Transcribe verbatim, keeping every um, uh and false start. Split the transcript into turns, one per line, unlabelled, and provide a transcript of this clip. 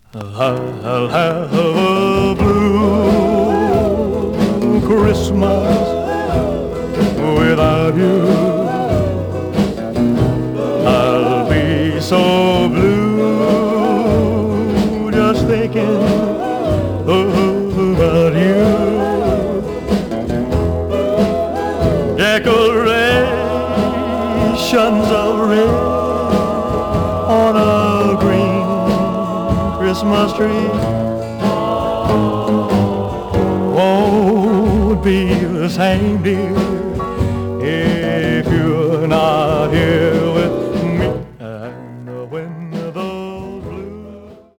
I'll have a blue Christmas without you. I'll be so blue just thinking about you. Decorations of red on a green Christmas tree won't be the same, dear,